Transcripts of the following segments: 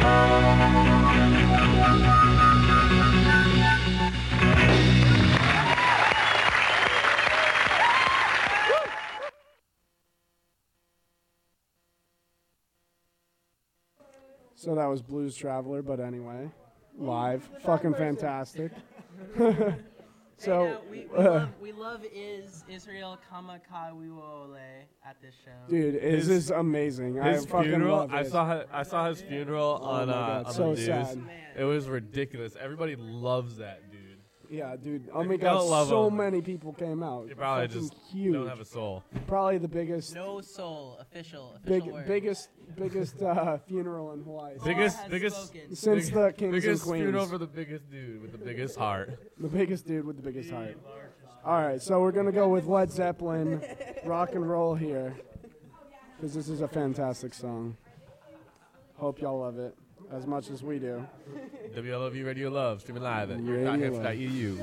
So that was Blues Traveler, but anyway, live, fucking fantastic. So we love Israel Kamakawiwole at this show. dude, is amazing. I fucking funeral. love it. I saw his funeral on God, on so the news. sad. It was ridiculous. Everybody loves that dude. Yeah, dude. Oh my you God, don't love so him, many people came out. You probably Fucking just huge. don't have a soul. Probably the biggest, No soul, official word. biggest funeral in Hawaii. Biggest Since the Kings and biggest Queens. funeral for the biggest dude with the biggest heart. The biggest dude with the biggest heart. All right, so we're gonna go with Led Zeppelin, rock and roll here, because this is a fantastic song. Hope y'all love it as much as we do. WLOV Radio Love, streaming live at Radio your.hits.eu.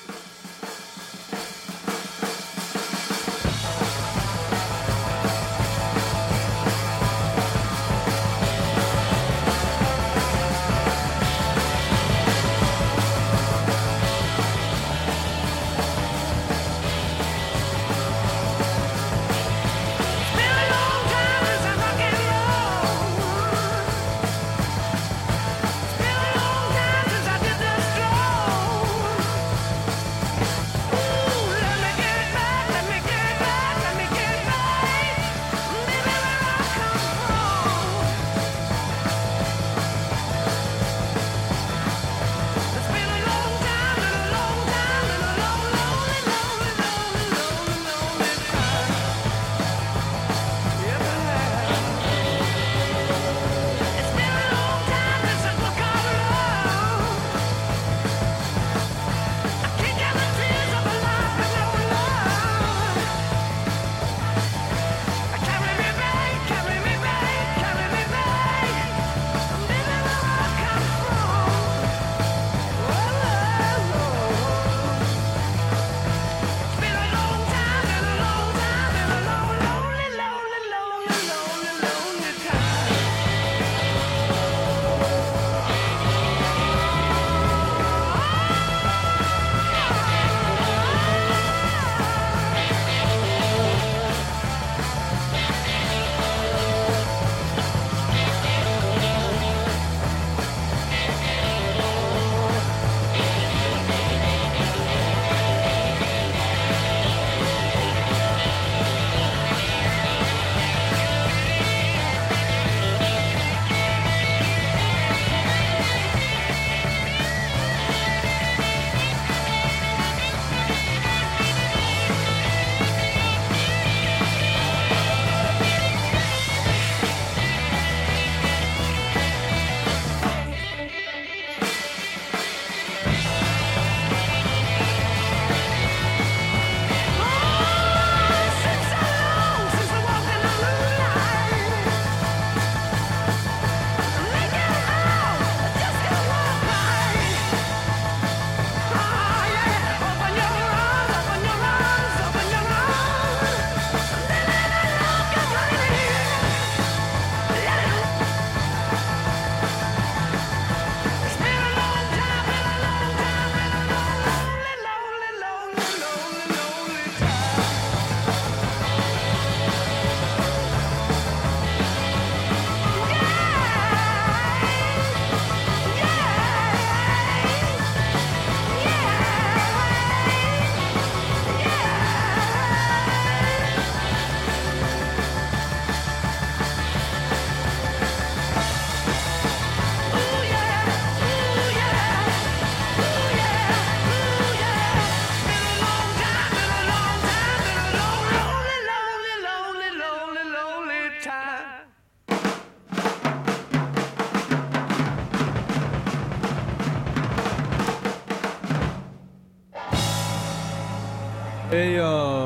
Hey,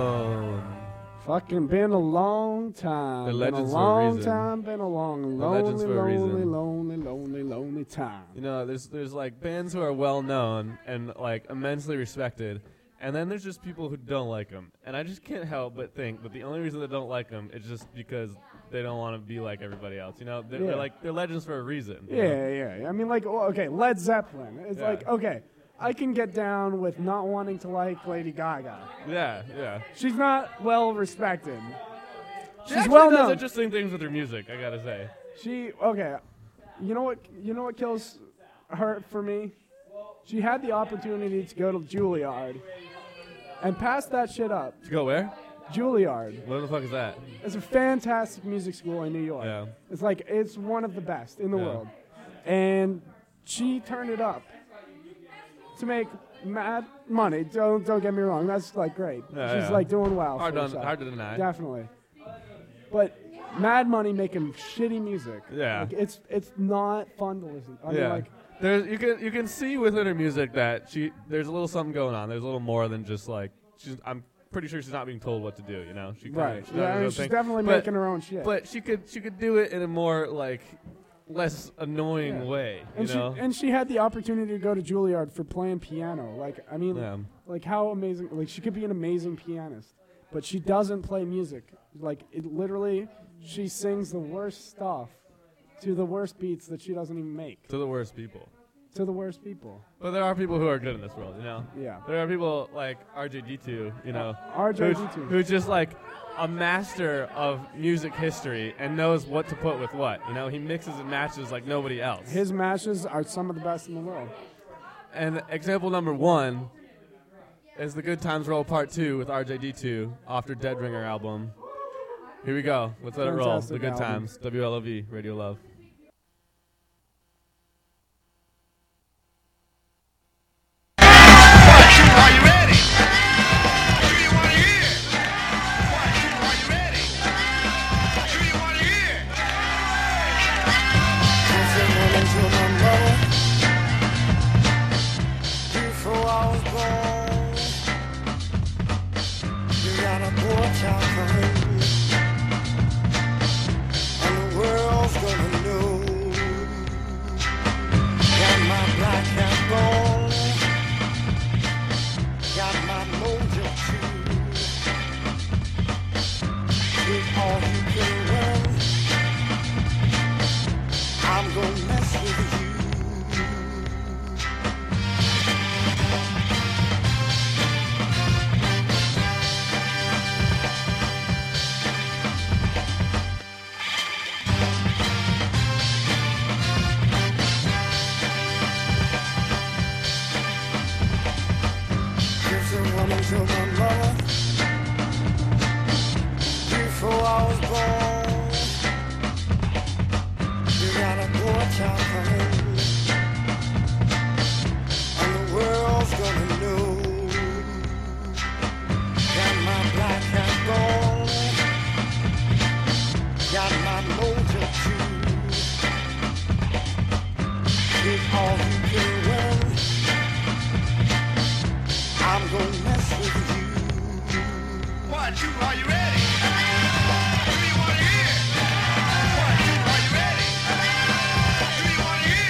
Fucking been a long time. The legends been a for a long reason. time. Been a long, The legends lonely, for a lonely, reason. lonely, lonely, lonely time. You know, there's like bands who are well known and like immensely respected, and then there's just people who don't like them. And I just can't help but think that the only reason they don't like them is just because they don't want to be like everybody else. You know, they're Yeah. like they're legends for a reason. you know? Yeah. I mean, like, okay, Led Zeppelin. It's Yeah. like, okay, I can get down with not wanting to like Lady Gaga. Yeah. She's not well respected. She She's actually well does known. interesting things with her music. I gotta say. Okay, you know what kills her for me? She had the opportunity to go to Juilliard and pass that shit up. To go where? Juilliard. Where the fuck is that? It's a fantastic music school in New York. Yeah. It's one of the best in the Yeah. world. And she turned it up to make mad money. Don't get me wrong. That's like great. Yeah, She's yeah. like doing well. Hard for to herself. hard to deny. Definitely. But mad money making shitty music. Yeah. Like, it's not fun to listen. I mean, Yeah. like, There's you can see within her music that there's a little something going on. There's a little more than just like I'm pretty sure she's not being told what to do. You know, she kinda- right. she does Yeah, her I mean, own she's thing. definitely But- making her own shit. But she could do it in a more like less annoying Yeah. way. And you know. she had the opportunity to go to Juilliard for playing piano. Like, I mean, Yeah. like how amazing! Like, she could be an amazing pianist, but she doesn't play music. Like, it literally, she sings the worst stuff to the worst beats that she doesn't even make. To the worst people. To the worst people. But there are people who are good in this world. You know. Yeah. There are people like RJD2. You know. RJD2. Who's just like a master of music history and knows what to put with what. You know, he mixes and matches like nobody else. His mashes are some of the best in the world. And example number 1 is the Good Times Roll Part 2 with RJD2 off their Dead Ringer album. Here we go. Let's let it roll. The Fantastic Good album. Times. WLOV, Radio Love. Are you ready? Do you want to hear? Are you ready? Do you want to hear? Before I was born, you got a boy child coming, and the world's gonna know. Got my black hat on, got my mojo too. With all you can win, I'm gonna mess with you. Gives a woman to my mother before I was born. You got a boy child coming, and the world's gonna know. Got my black hat on, got my mojo too. With all you can win, I'm gonna mess with you. 1, 2, are you ready? Do you want to hear? 1, 2, are you ready? Do you want to hear?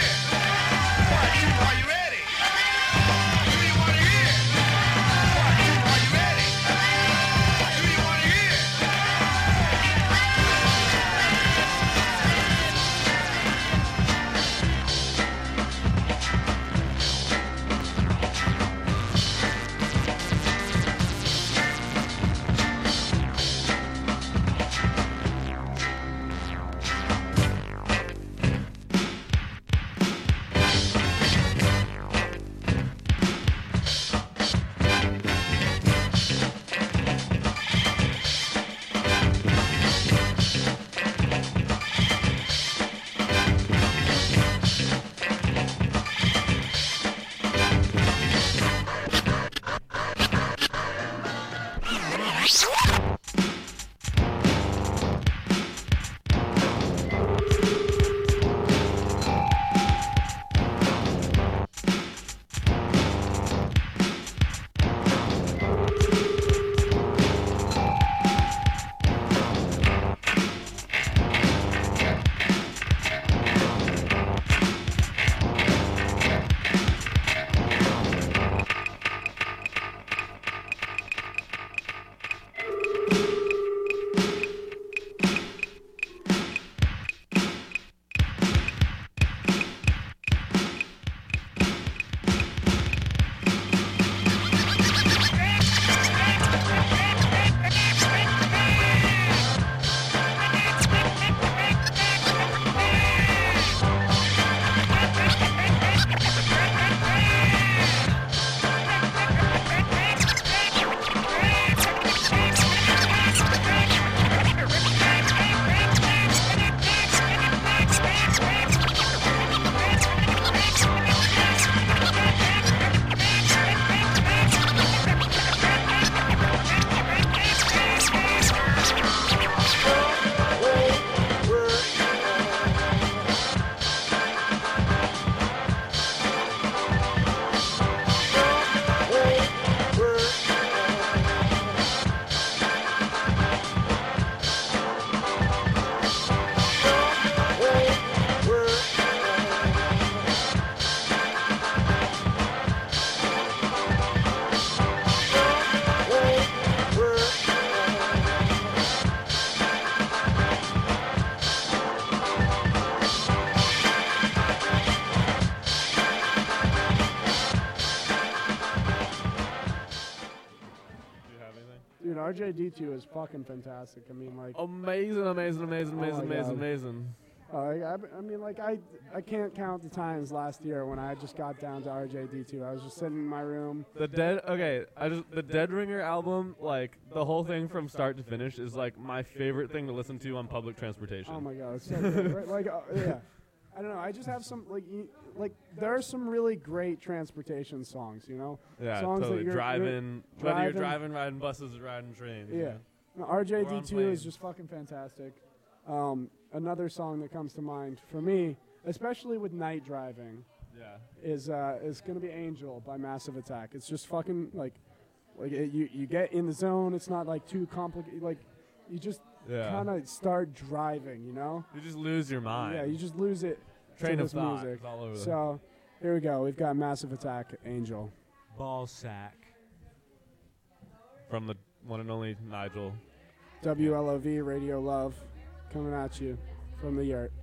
RJD2 is fucking fantastic. I mean, like, Amazing, amazing, amazing, Oh my amazing, amazing, God. amazing. I mean, like, I can't count the times last year when I just got down to RJD2. I was just sitting in my room. The Dead Ringer album, like the whole thing from start to finish, is like my favorite thing to listen to on public transportation. Oh my god, it's so good. Right? Like, yeah. I don't know. I just have some like there are some really great transportation songs. You know, Yeah, songs that totally. you're Driving, whether you're driving- driving, riding buses, or riding trains. Yeah. No, Or on RJD2 planes. is just fucking fantastic. Another song that comes to mind for me, especially with night driving, Yeah. is going to be Angel by Massive Attack. It's just fucking you get in the zone. It's not like too complicated. Like you just Yeah. kind of start driving, you know? You just lose your mind. Yeah, you just lose it Train to of this thought music. is all over the- So here we go. We've got Massive Attack, Angel. Ball sack. From the one and only Nigel. WLOV Radio Love coming at you from the yurt.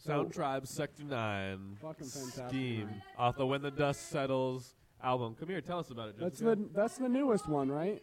Sound Tribe Sector 9. Fucking fantastic. Scheme. Off the When the Dust Settles album. Come here, tell us about it, That's Jessica. that's the newest one, right?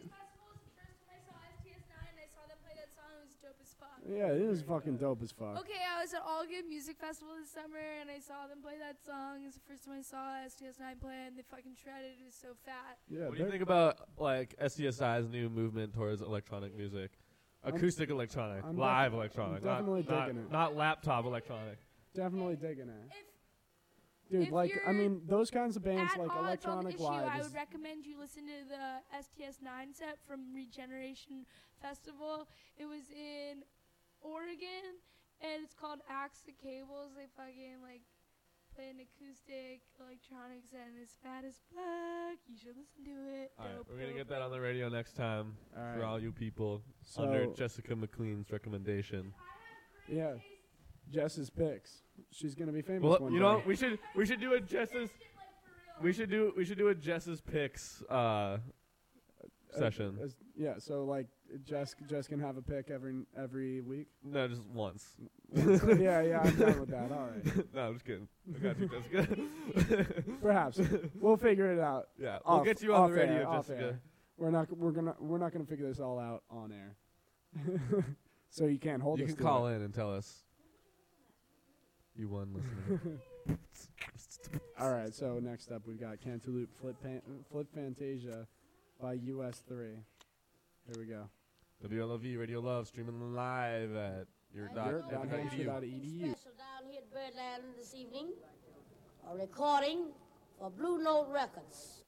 Yeah, it is fucking dope as fuck. Okay, I was at All Good Music Festival this summer, and I saw them play that song. It was the first time I saw STS9 play, and they fucking shredded. It was so fat. Yeah, What do you think about like SDSI's new movement towards electronic music? Acoustic electronic, I'm live def- electronic, I'm definitely not, digging it. not laptop electronic. Definitely digging it. If Dude, if like, I you're mean, those kinds of bands at like odds on the electronic issue, live. I is- would recommend you listen to the STS9 set from Regeneration Festival. It was in Oregon, and it's called Axe the Cables. They fucking like play an acoustic electronic set, and it's fat as fuck. You should listen to it. All right, Dope, we're gonna dope, get that on the radio next time All for right. all you people So- under Jessica McLean's recommendation. Yeah, Jess's picks. She's gonna be famous Well, one you day. know, we should do a Jess's. We should do a Jess's picks session. Yeah, so like Jess can have a pick every week. No, just once. yeah, I'm down with that. All right, No, I'm just kidding. I got you, Jessica. perhaps we'll figure it out. Yeah, we'll Off- get you on the off air, radio, off Jessica. air. We're not gonna figure this all out on air. So you can't hold You us can to call it. in and tell us. You won, listener. All right, so next up we've got Cantaloupe Flip Fantasia by US3. Here we go. WLOV Radio Love streaming live at your Your dot dot edu. Hampshire.edu. Special down here at Birdland this evening. A recording for Blue Note Records.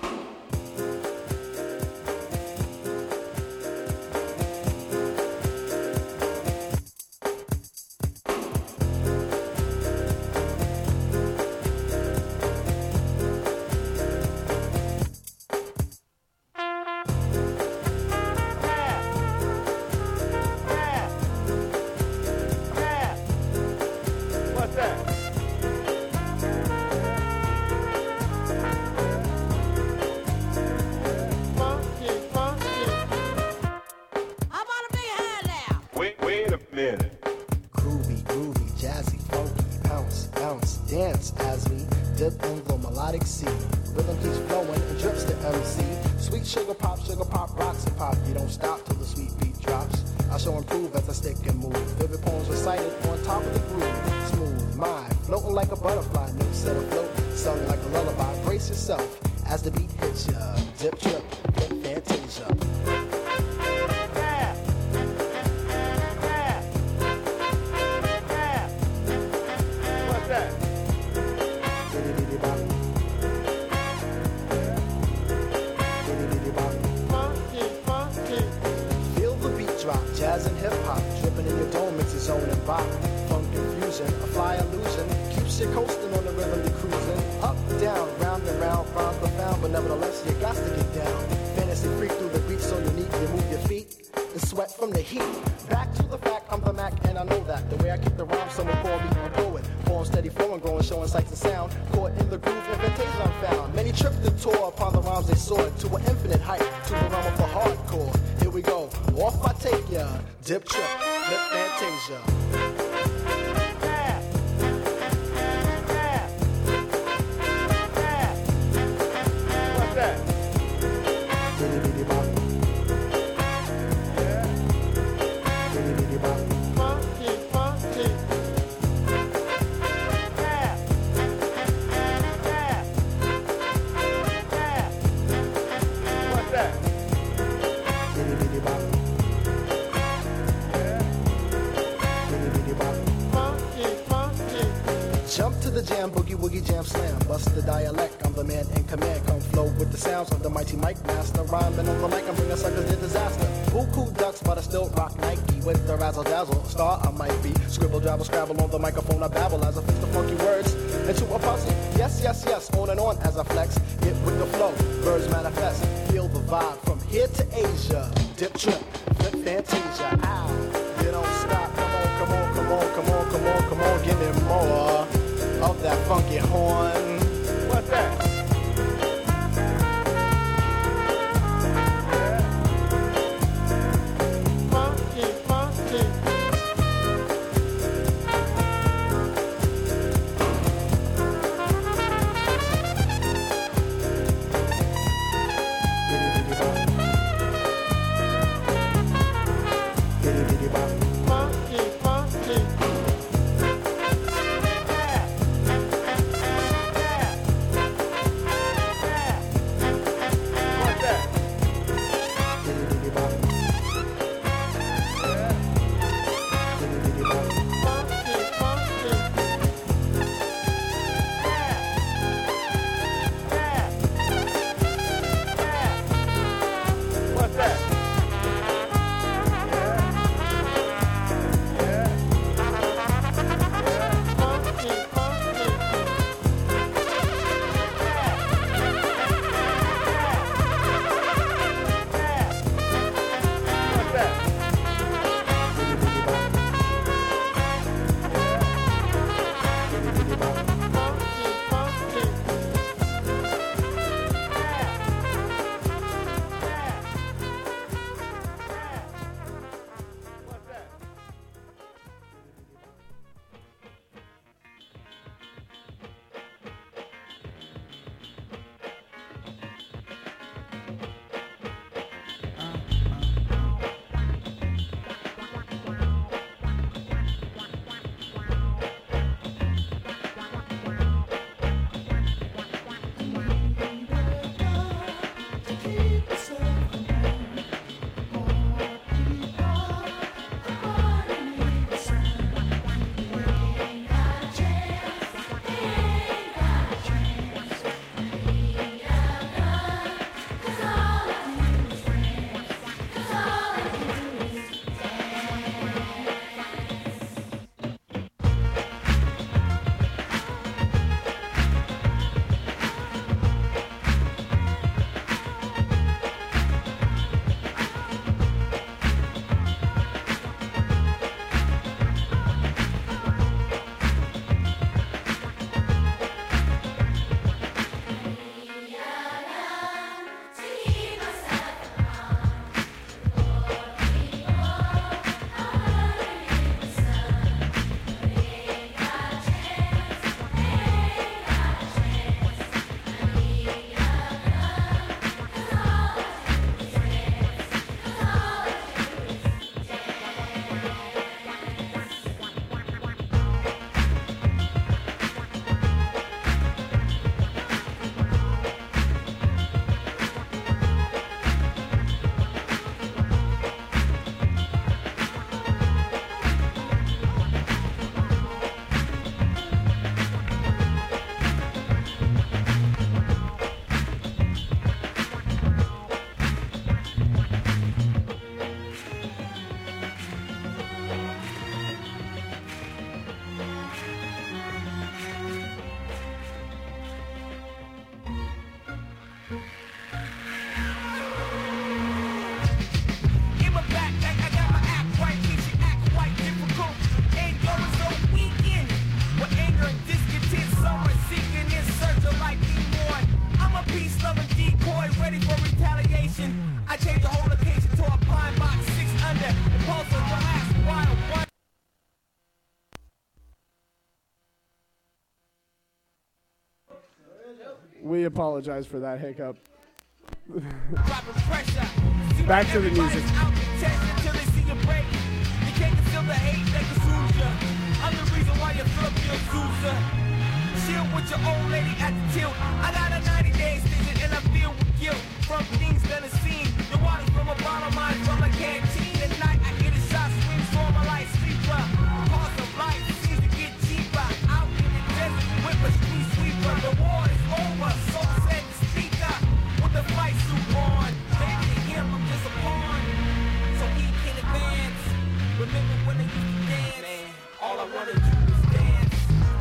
What's that? How about a big hand now? Wait a minute. Groovy, jazzy, funky, bounce, bounce, dance as we dip in the melodic sea. Rhythm keeps flowing and drips to MC. Sweet sugar pop, rocks and pop. You don't stop till the sweet beat drops. I shall improve as I stick and move. Vivid poems recited on top of the groove. Smooth mind, floating like a butterfly. New set afloat, sung like a lullaby. Brace yourself as the beat hits ya. Dip, trip, flip, fantasia. What's that? Diddy-diddy-bop. Diddy-diddy-bop. Feel the beat drop, jazz and hip hop, dripping in your dome, it's a zone and bop. Funk confusion, a fly illusion, keeps you coasting on the rhythm you're cruising. Up, down, round and round, rhymes profound, but nevertheless you got to get down. Fantasy freak through the beat, so unique, you move your feet and sweat from the heat. Back to the fact, I'm the Mac, and I know that. The way I kick the rhyme, someone call me a poet. Form steady flowing, growing, showing sights and sound. Caught in the groove, invitation I'm found. Many tripped and tore upon the rhymes they soared to an infinite height, to the realm of the hardcore. Here we go, off I take ya. Dip trip, flip fantasia. What's that? Diddy-diddy-bop. Diddy-diddy-bop. What's that? Diddy-diddy-bop. Diddy-diddy-bop. Jump to the jam, boogie woogie jam slam. Bust the dialect, I'm the man in command. Come flow with the sounds of the mighty Mike Master. Rhyming on the mic, I'm bringing suckers to disaster. Buku ducks, but I still rock Nike. With the razzle dazzle, star I might be. Scribble, jabble, scrabble on the microphone, I babble as I fix the funky words into a puzzle. Yes, yes, yes, on and on as I flex. Get with the flow, birds manifest. Feel the vibe from here to Asia. Dip trip, flip fantasia. Ow, you don't stop. Come on, come on, come on, come on, come on, come on. Give me more of that funky horn. What's that? Funky, funky. We apologize for that hiccup. Back to the music. I'm the reason why you feel up your Sousa. Chill with your old lady at the tilt. I got a 90-day extension and I feel with guilt from things that I've seen. The water's from a bottle, mine's from a canteen. At night I get a shot, swing, so my light sleeper. Cost of life seems to get cheaper. Out in the desert with a street sweeper. The war is over, so said the speaker. With the fight suit on, baby to him I'm just a pawn. So he can advance. Remember when they used to dance? Man, all I wanna do is dance.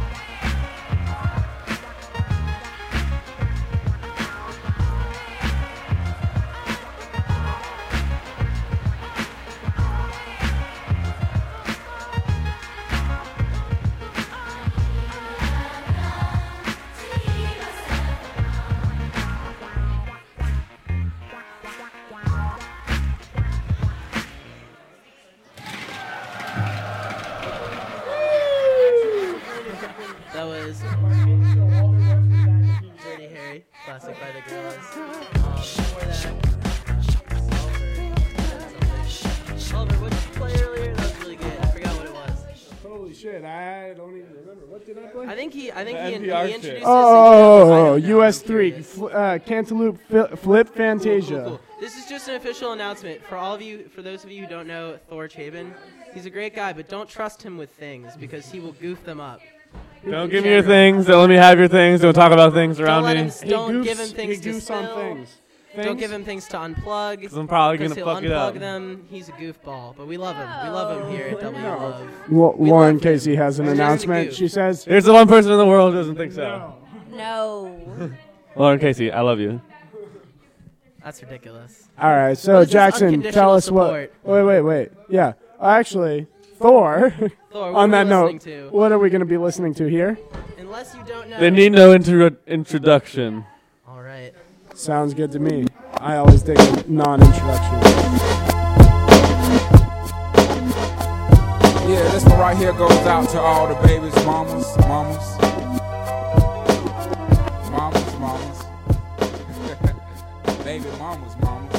That was Dirty Harry, classic by the Gorillaz. Before that, Oliver, what did you play earlier? That was really good. I forgot what it was. Holy shit, I don't even remember. What did I play? I think he NPR introduced shit. us. Oh, US 3, Cantaloupe Flip Fantasia. Cool. This is just an official announcement for all of you. For those of you who don't know Thor Chabin, he's a great guy, but don't trust him with things because he will goof them up. Don't give me your things. Don't let me have your things. Don't talk about things around Don't let me. him. Don't give him things He to goofs on spill. things. Don't give him things to unplug. 'Cause I'm probably Because gonna he'll fuck it up. unplug them. He's a goofball, but we love him. We love him here at W Love. Lauren Casey has an He's just a announcement. goof. She says, There's the one person in the world who doesn't think so. No. Lauren Casey, I love you. That's ridiculous. all right, so Well, it's just Jackson, unconditional tell us support. what. Wait. Yeah. Actually, Thor, Thor, what on are that we note, listening to? what are we going to be listening to here? Unless you don't know. They need no introduction. All right. Sounds good to me. I always dig a non-introduction. Yeah, this one right here goes out to all the babies, mamas. Baby mamas.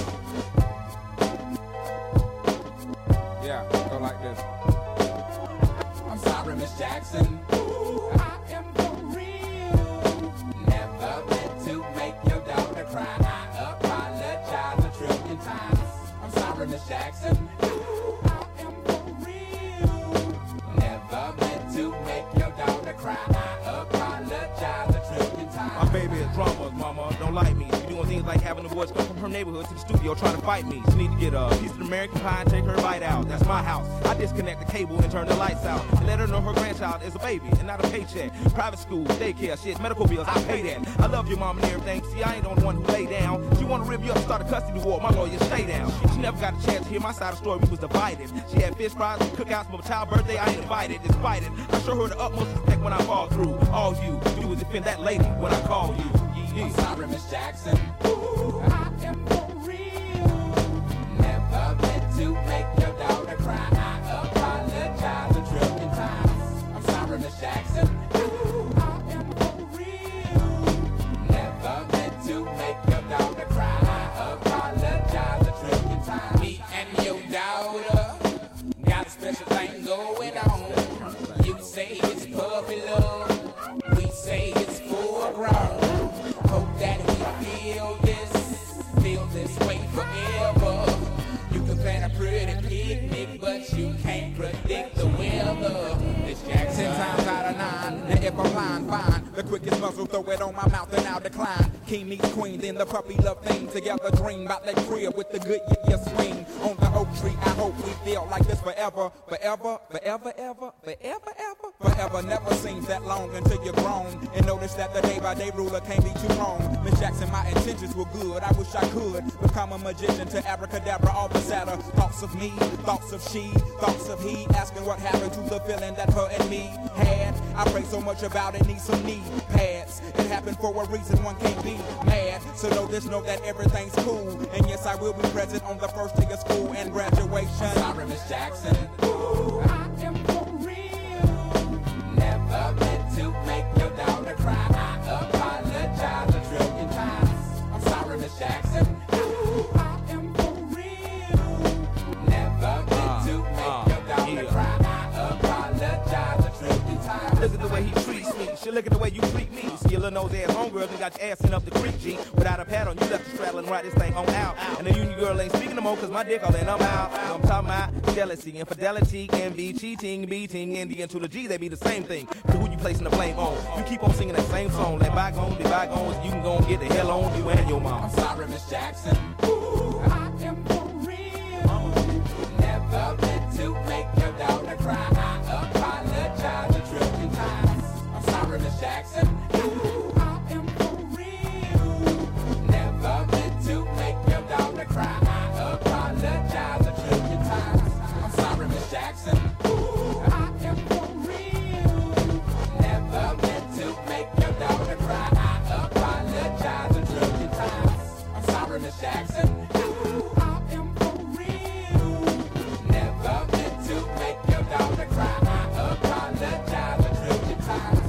Yeah, go like this. I'm sorry, Miss Jackson. Ooh, I am for real. Never meant to make your daughter cry. I apologize a trillion times. I'm sorry, Miss Jackson. Ooh, I am for real. Never meant to make your daughter cry. I apologize a trillion times. My baby is drama, mama, don't like me. She doing things like having the boys come from her neighborhood to the studio trying to fight me. She need to get a piece of American pie and take her bite out. That's my house. I disconnect the cable and turn the lights out. And let her know her grandchild is a baby and not a paycheck. Private school, daycare, shit, medical bills, I pay that. I love your mom and everything. See, I ain't the only one who lay down. She wanna rip you up and start a custody war. My lawyer, stay down. She never got a chance to hear my side of the story. We was divided. She had fish fries and cookouts for my child's birthday. I ain't invited, despite it. I show her the utmost respect when I fall through. All you do is defend that lady when I call you. I'm sorry, Miss Jackson. Ooh, I am for real. Never meant to make your daughter cry. I apologize a trillion times. I'm sorry, Miss Jackson. Ooh, I am for real. Never meant to make your daughter cry. I apologize a trillion times. Me and your daughter got a special thing going on. You say it's puppy love. We say it's full grown. Hope that we feel this way forever. You can plan a pretty picnic, but you can't predict the weather. It's Jackson. 10 times out of 9, and if I'm lying, fine. The quickest muzzle, throw it on my mouth and I'll decline. King meets queen, then the puppy love thing. Together dream about that crib with the good yeah swing. On the oak tree, I hope we feel like this forever. Forever. Forever never seems that long until you're grown. And notice that the day-by-day ruler can't be too wrong. Miss Jackson, my intentions were good. I wish I could become a magician to abracadabra all the sadder. Thoughts of me, thoughts of she, thoughts of he. Asking what happened to the feeling that her and me had. I pray so much about it, need some knee pads. It happened for a reason, one can't be mad. So know that everything's cool. And yes, I will be present on the first day of school and graduation. I'm sorry, Miss Jackson. you look at the way you treat me. You see your little nose ass homegirls and got your ass sent up the creek, G. Without a pad on, you left the straddle and ride this thing on out. And the union girl ain't speaking no more, cause my dick all in, I'm out. You know I'm talking about jealousy, infidelity, envy, cheating, beating, and the N to the G, they be the same thing. So who you placing the blame on? You keep on singing that same song. Let bygones be bygones, you can go and get the hell on you and your mom. I'm sorry, Miss Jackson. Ooh, I am for real. Never meant to make your daughter cry. I apologize a trillion times. I'm sorry, Miss Jackson. Ooh, I am for real. Never meant to make your daughter cry. I apologize a trillion times. I'm sorry, Miss Jackson. Ooh, I am for real. Never meant to make your daughter cry. I apologize a trillion times. I'm sorry, Miss Jackson. Ooh, I am for real. Never meant to make your daughter cry. I apologize a trillion times.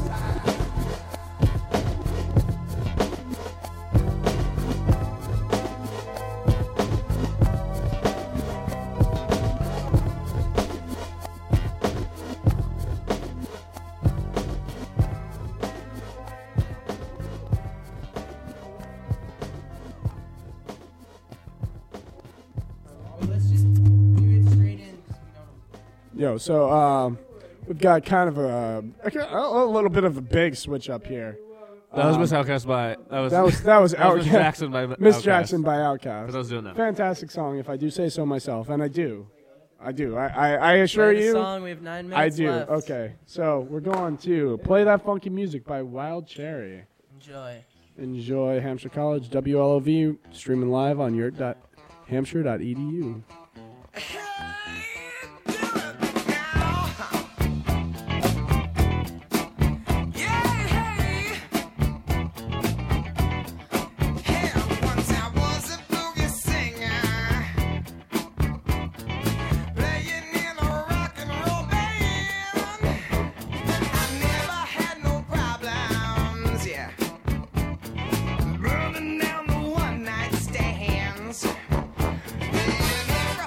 Yo, so we've got kind of a little bit of a big switch up here. That was Miss Outcast by that was Miss Miss Jackson by Miss Outkast. Jackson by Outkast. But I was doing that. Fantastic song, if I do say so myself, and I do. I assure Play the you. song. We have 9 I minutes do. left. Okay, so we're going to play that funky music by Wild Cherry. Enjoy. Enjoy Hampshire College WLOV streaming live on yurt.hampshire.edu. Burning down the one-night stands.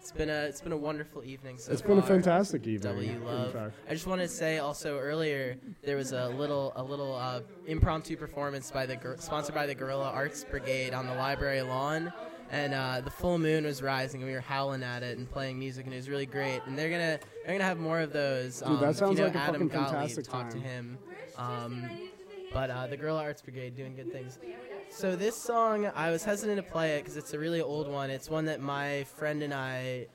It's been a wonderful evening so It's far. been a fantastic evening. W in Love. fact. I just wanted to say also earlier there was a little impromptu performance sponsored by the Guerrilla Arts Brigade on the library lawn, and the full moon was rising and we were howling at it and playing music and it was really great. And they're gonna have more of those. Dude, that sounds if you know like a Adam fucking fantastic Gottlieb, talk to time. him. But the Guerrilla Arts Brigade doing good things. So this song, I was hesitant to play it because it's a really old one. It's one that my friend and I.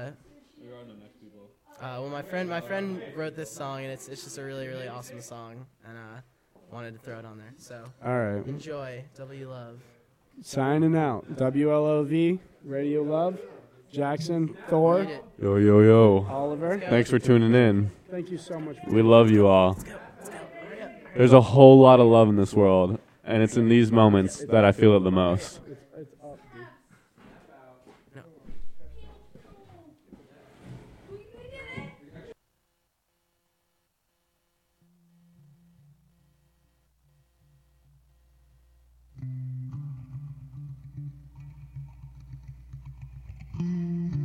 Well, my friend wrote this song, and it's just a really, really awesome song, and wanted to throw it on there. So All right. enjoy, W Love. Signing out. WLOV, Radio Love, Jackson, Thor, Read it. Yo, yo, yo. Oliver. Thanks for tuning in. Thank you so much. We love you all. There's a whole lot of love in this world, and it's in these moments that I feel it the most. It's up, dude. Mm-hmm.